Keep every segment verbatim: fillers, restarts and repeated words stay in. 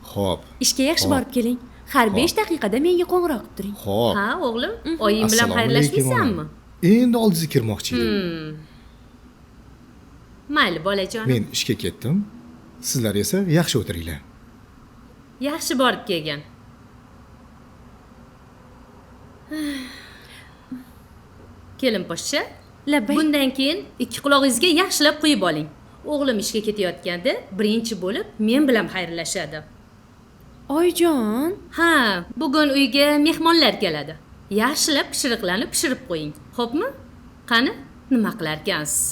Xo'p. Ishga yaxshi borib keling. Har besh daqiqada menga qo'ng'iroq qilib turing. Xo'p. Ha, o'g'lim, oying bilan xayrlashmaysanmi? Endi oldingizga kirmoqchi edim. Mayli, bolajon. Men ishga ketdim. Sizlar esa yaxshi o'tiringlar. Yaxshi borib kelgan. Kelin poshsha, Labbay. bundan keyin ikki qulog'ingizga yaxshilab quyib oling. O'g'lim ishga ketayotganda birinchi bo'lib men bilan xayrlashadi. Oyjon, Ha, bugun uyga mehmonlar keladi. Yaxshilab pishiriqlarni pishirib qo'ying. Xo'pmi? Qani, nima qilar ekansiz?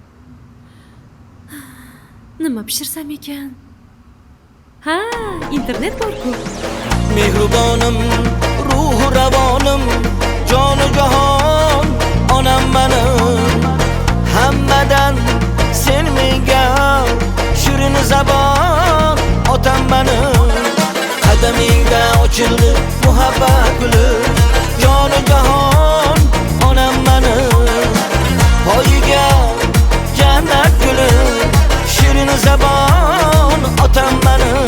nima pishirsam ekan? Ha, internet bor-ku. Mehribonim, ruhu ravonim, joni jahon, onam menim. Hammadan sen menga shirin zabon, otam menim. Qadamingda ochildi muhabbat guli, joni jahon, onam menim. Poyiga jannat guli, shirin zabon, otam menim.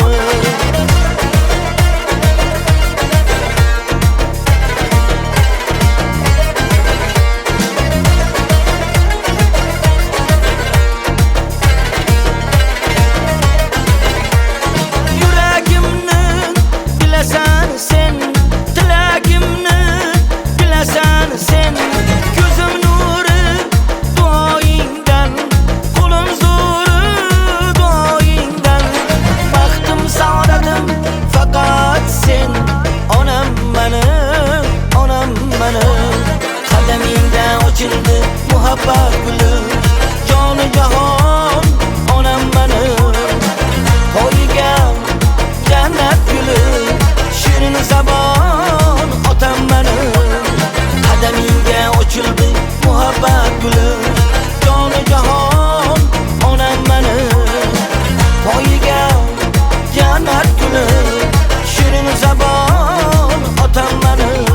Muhabbat guli, joni jahon, onam menim. Poyiga jannat guli, shirin zabon, otam menim. Qadamingga ochildi muhabbat guli, joni jahon, onam menim. Poyiga jannat guli, shirin zabon, otam menim.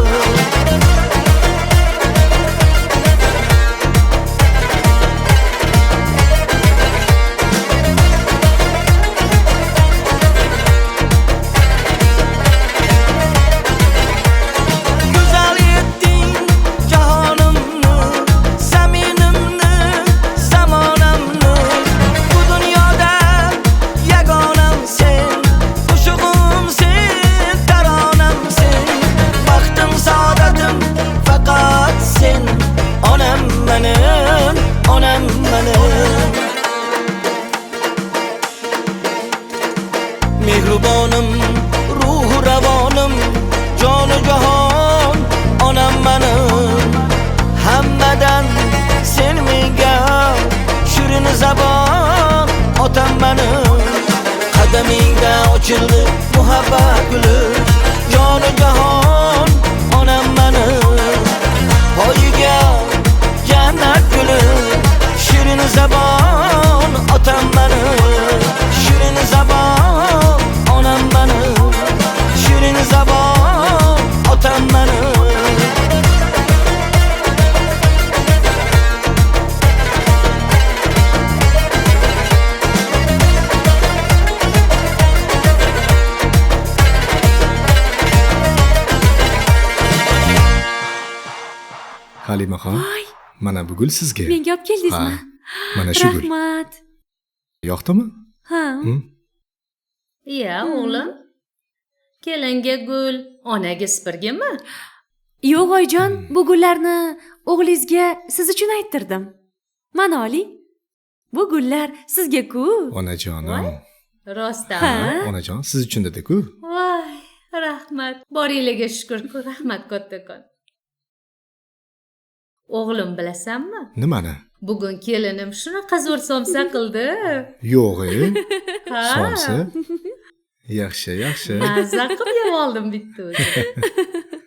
Mehribonim, ruhu ravonim, joni jahon, onam menim. Hammadan sen menga shirin zabon, otam menim. Qadamingda ochildi muhabbat guli, joni jahon, onam menim. Poyiga jannat guli, shirin zabon, otam menim. Shirin zabon, onam menim. Shirin zabon, otam menim. Halimaxon, mana bu gul sizga. Menga olib keldingizmi? Mana shu gul. Rahmat. Yoqdimi? Ha. Ya, o'g'lim. Kelinga gul, onaga spirgimi? Yo'q oyjon, bu gullarni o'g'lingizga siz uchun ayttirdim. Mana oling. Bu gullar sizga-ku. Onajonim. Rostdan. Ha. Onajon, siz uchun dedi-ku. Voy, rahmat. Boringlarga shukr-ku, rahmat kattakon. O'g'lim bilasanmi? Nimani? Bugun kelinim shunaqa zo'r somsa qildi. Yo'q-e. Ha. Somsa. Yaxshi, yaxshi. Mazza qilib yeb oldim bitta o'zi.